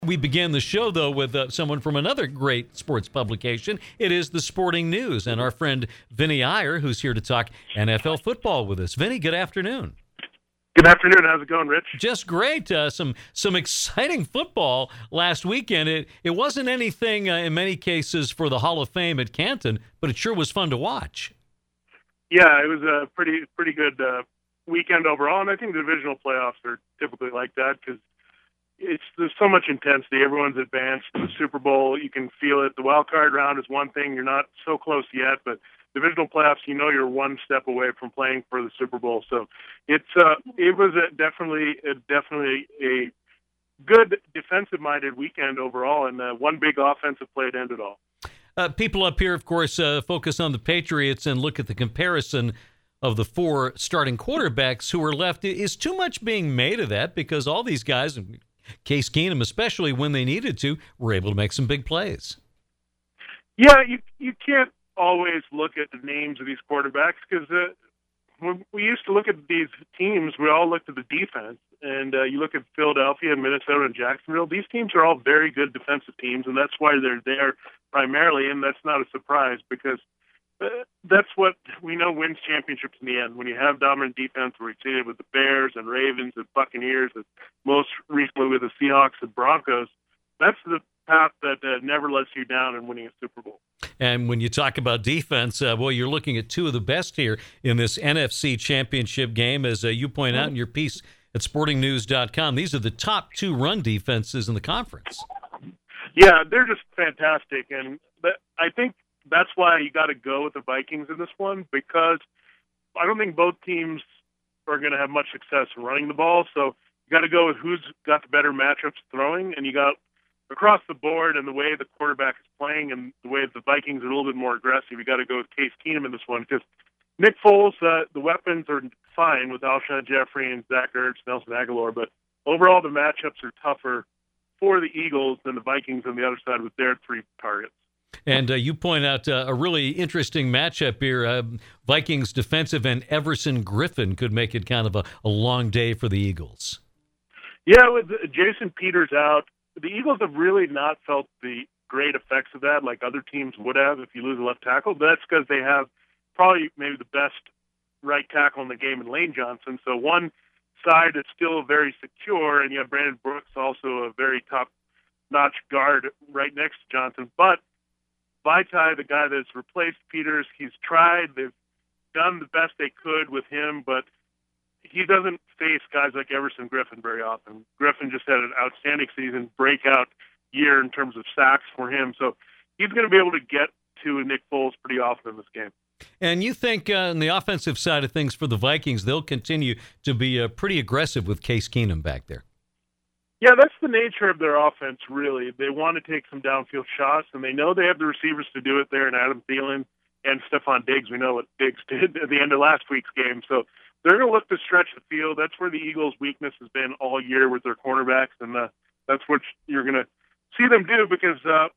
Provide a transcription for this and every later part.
We began the show, though, with someone from another great sports publication. It is the Sporting News, and our friend Vinny Iyer, who's here to talk NFL football with us. Vinny, good afternoon. Good afternoon. How's it going, Rich? Just great. Some exciting football last weekend. It wasn't anything in many cases for the Hall of Fame at Canton, but it sure was fun to watch. Yeah, it was a pretty good weekend overall, and I think the divisional playoffs are typically like that because there's so much intensity. Everyone's advanced to the Super Bowl. You can feel it. The wild card round is one thing. You're not so close yet, but divisional playoffs, you know, you're one step away from playing for the Super Bowl. So it was definitely a good defensive-minded weekend overall, and one big offensive play to end it all. People up here, of course, focus on the Patriots and look at the comparison of the four starting quarterbacks who are left. Is too much being made of that? Because all these guys, Case Keenum especially, when they needed to, were able to make some big plays. Yeah, you can't always look at the names of these quarterbacks because when we used to look at these teams, we all looked at the defense. And you look at Philadelphia, Minnesota, and Jacksonville, these teams are all very good defensive teams, and that's why they're there primarily, and that's not a surprise because that's what we know wins championships in the end. When you have dominant defense, we've seen it with the Bears and Ravens and Buccaneers, and most recently with the Seahawks and Broncos. That's the path that never lets you down in winning a Super Bowl. And when you talk about defense, well, you're looking at two of the best here in this NFC championship game, as you point out in your piece at sportingnews.com. These are the top two run defenses in the conference. Yeah, they're just fantastic, and I think that's why you got to go with the Vikings in this one, because I don't think both teams are going to have much success running the ball. So you got to go with who's got the better matchups throwing, and you got across the board and the way the quarterback is playing and the way the Vikings are a little bit more aggressive. You got to go with Case Keenum in this one because Nick Foles, the weapons are fine with Alshon Jeffrey and Zach Ertz, Nelson Aguilar, but overall the matchups are tougher for the Eagles than the Vikings on the other side with their three targets. And you point out a really interesting matchup here. Vikings defensive end Everson Griffin could make it kind of a long day for the Eagles. Yeah, with Jason Peters out, the Eagles have really not felt the great effects of that like other teams would have if you lose a left tackle. But that's because they have probably maybe the best right tackle in the game in Lane Johnson. So one side is still very secure, and you have Brandon Brooks, also a very top-notch guard right next to Johnson. But Vaitai, the guy that's replaced Peters, he's tried. They've done the best they could with him, but he doesn't face guys like Everson Griffin very often. Griffin just had an outstanding season, breakout year in terms of sacks for him. So he's going to be able to get to Nick Foles pretty often in this game. And you think on the offensive side of things for the Vikings, they'll continue to be pretty aggressive with Case Keenum back there? Yeah, that's the nature of their offense, really. They want to take some downfield shots, and they know they have the receivers to do it there in Adam Thielen and Stephon Diggs. We know what Diggs did at the end of last week's game. So they're going to look to stretch the field. That's where the Eagles' weakness has been all year with their cornerbacks, and that's what you're going to see them do because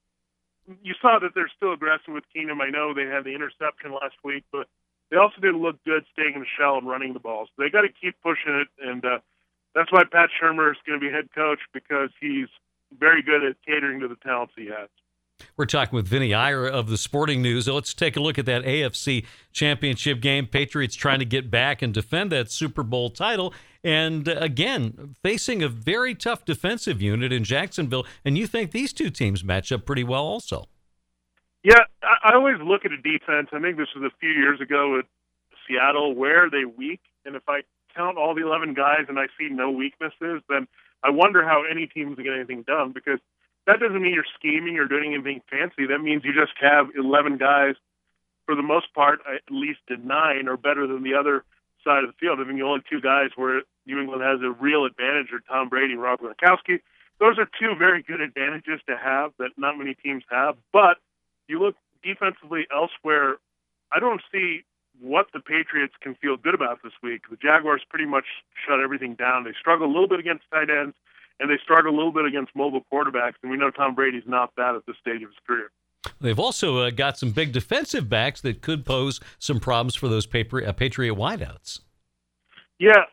you saw that they're still aggressive with Keenum. I know they had the interception last week, but they also didn't look good staying in the shell and running the ball. So they got to keep pushing it, and that's why Pat Shurmur is going to be head coach because he's very good at catering to the talents he has. We're talking with Vinny Iyer of the Sporting News. Let's take a look at that AFC Championship game. Patriots trying to get back and defend that Super Bowl title. And again, facing a very tough defensive unit in Jacksonville. And you think these two teams match up pretty well also? Yeah, I always look at a defense. I think this was a few years ago with Seattle. Where are they weak? And if I count all the 11 guys and I see no weaknesses, then I wonder how any team's going to get anything done because that doesn't mean you're scheming or doing anything fancy. That means you just have 11 guys, for the most part, at least at 9, or better than the other side of the field. I mean, the only two guys where New England has a real advantage are Tom Brady and Rob Gronkowski. Those are two very good advantages to have that not many teams have. But you look defensively elsewhere, I don't see what the Patriots can feel good about this week. The Jaguars pretty much shut everything down. They struggle a little bit against tight ends, and they struggle a little bit against mobile quarterbacks, and we know Tom Brady's not that at this stage of his career. They've also got some big defensive backs that could pose some problems for those Patriot wideouts. Yeah,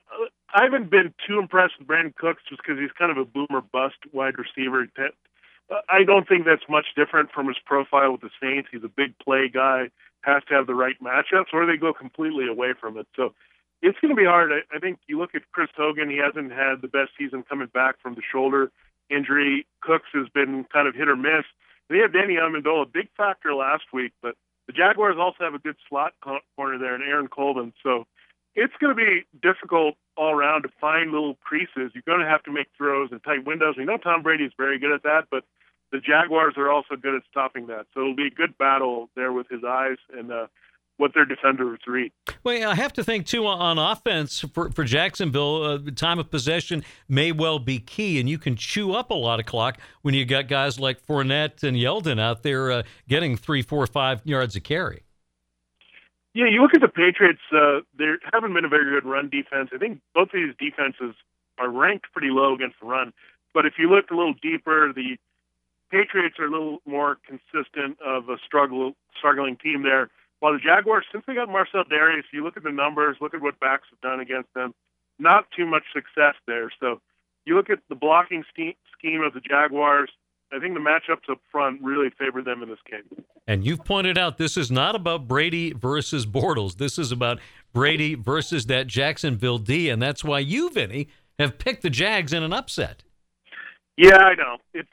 I haven't been too impressed with Brandon Cooks just because he's kind of a boomer bust wide receiver. I don't think that's much different from his profile with the Saints. He's a big play guy, has to have the right matchups, or they go completely away from it. So it's going to be hard. I think you look at Chris Hogan, he hasn't had the best season coming back from the shoulder injury. Cooks has been kind of hit or miss. They have Danny Amendola, a big factor last week, but the Jaguars also have a good slot corner there in Aaron Colvin. So it's going to be difficult all around to find little creases. You're going to have to make throws in tight windows. We know Tom Brady is very good at that, but the Jaguars are also good at stopping that. So it'll be a good battle there with his eyes and what their defenders read. Well, I have to think, too, on offense for Jacksonville, time of possession may well be key, and you can chew up a lot of clock when you got guys like Fournette and Yeldon out there getting 3, 4, 5 yards a carry. Yeah, you look at the Patriots, they haven't been a very good run defense. I think both of these defenses are ranked pretty low against the run. But if you look a little deeper, the Patriots are a little more consistent of a struggling team there. While the Jaguars, since they got Marcel Darius, you look at the numbers, look at what backs have done against them, not too much success there. So you look at the blocking scheme of the Jaguars, I think the matchups up front really favor them in this game. And you've pointed out this is not about Brady versus Bortles. This is about Brady versus that Jacksonville D, and that's why you, Vinny, have picked the Jags in an upset. Yeah, I know. It's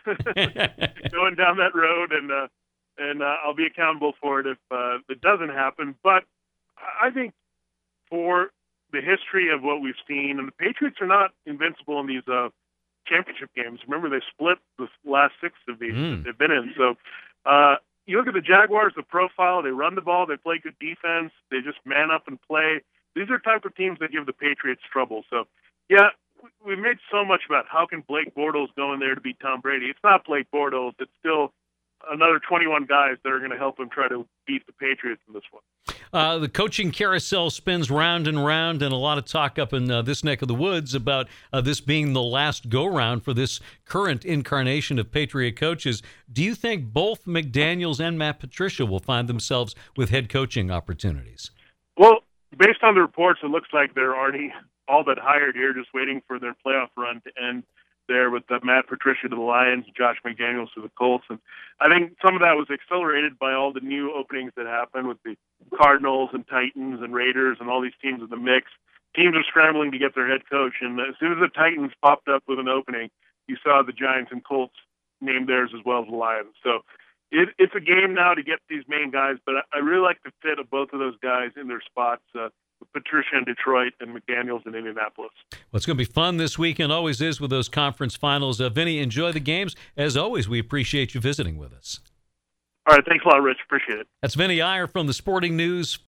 going down that road, and I'll be accountable for it if it doesn't happen. But I think for the history of what we've seen, and the Patriots are not invincible in these championship games. Remember, they split the last 6 of these that they've been in. So you look at the Jaguars, the profile, they run the ball, they play good defense, they just man up and play. These are type of teams that give the Patriots trouble. So, yeah, we've made so much about how can Blake Bortles go in there to beat Tom Brady. It's not Blake Bortles. It's still another 21 guys that are going to help him try to beat the Patriots in this one. The coaching carousel spins round and round, and a lot of talk up in this neck of the woods about this being the last go-round for this current incarnation of Patriot coaches. Do you think both McDaniels and Matt Patricia will find themselves with head coaching opportunities? Well, based on the reports, it looks like they're already all but hired here, just waiting for their playoff run to end there with Matt Patricia to the Lions, Josh McDaniels to the Colts. And I think some of that was accelerated by all the new openings that happened with the Cardinals and Titans and Raiders and all these teams in the mix. Teams are scrambling to get their head coach. And as soon as the Titans popped up with an opening, you saw the Giants and Colts name theirs as well as the Lions. So it's a game now to get these main guys, but I really like the fit of both of those guys in their spots. Patricia in Detroit and McDaniels in Indianapolis. Well, it's going to be fun this weekend, always is, with those conference finals. Vinny, enjoy the games. As always, we appreciate you visiting with us. All right, thanks a lot, Rich. Appreciate it. That's Vinny Iyer from the Sporting News.